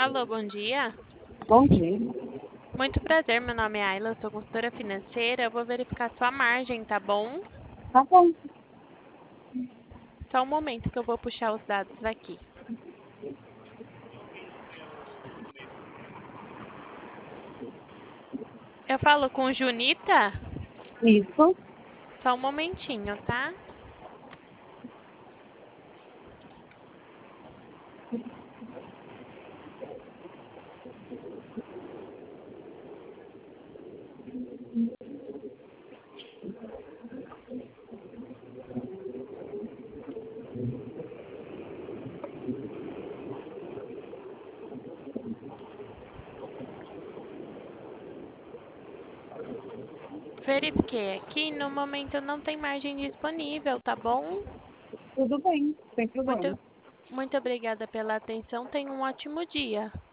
Alô, bom dia. Bom dia. Muito prazer, meu nome é Ayla, eu sou consultora financeira. Eu vou verificar sua margem, tá bom? Tá bom. Só um momento que eu vou puxar os dados aqui. Eu falo com Junita? Isso. Só um momentinho, tá? Verifiquei aqui, no momento não tem margem disponível, tá bom? Tudo bem, sem Muito, problema. muito obrigada pela atenção, tenha um ótimo dia.